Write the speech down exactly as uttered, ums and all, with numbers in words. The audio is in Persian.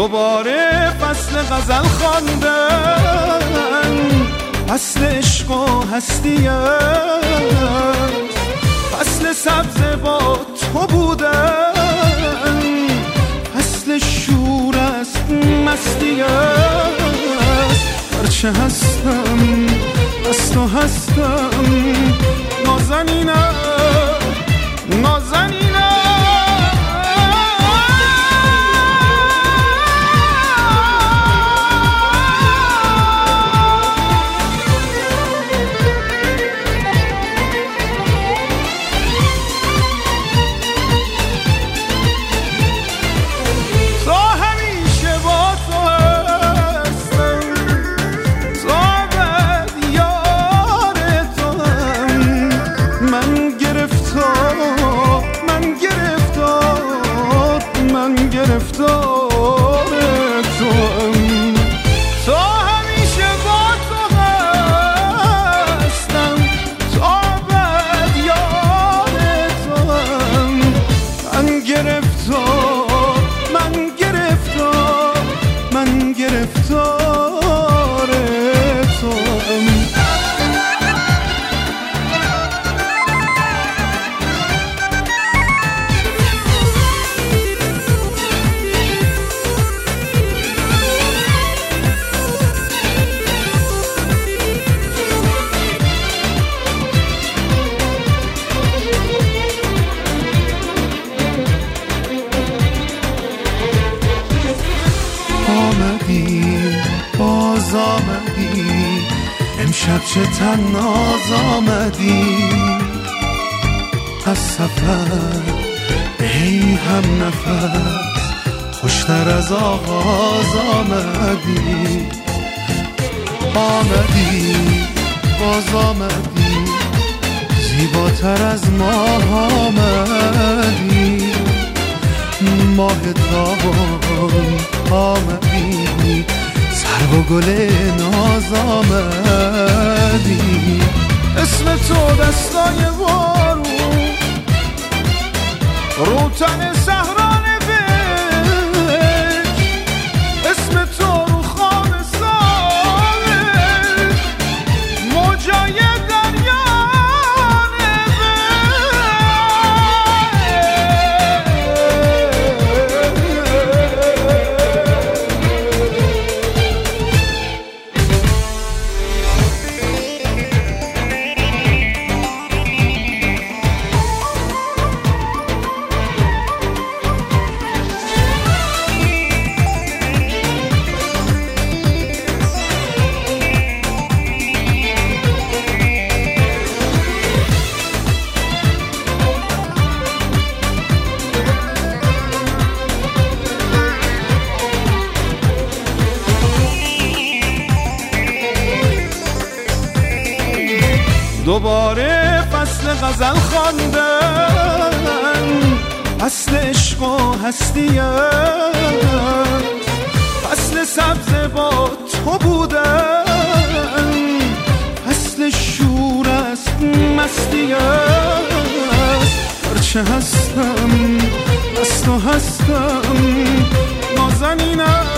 دوباره فصل غزل خواندن، فصل عشق و هستیه، فصل سبز با تو بودن، فصل شور است مستیه. هرچه هستم از تو هستم، نازنینه نازنینه. باز آمدی امشب چه تناز آمدی، از سفر ای هم نفس خوشتر از آغاز آمدی. آمدی باز آمدی زیباتر از ماه آمدی، ماه تابان آمدی، سرو و گل ناز آمدی. اسم تو دستای بارون رو تن صحرا نوشت، اسم تو رو خواب ساحل موجای دریا دوباره فصل غزل خواندن، فصل عشق و هستیه، فصل سبز با تو بودن، فصل شور است مستیه. هرچه هستم از تو هستم، نازنینه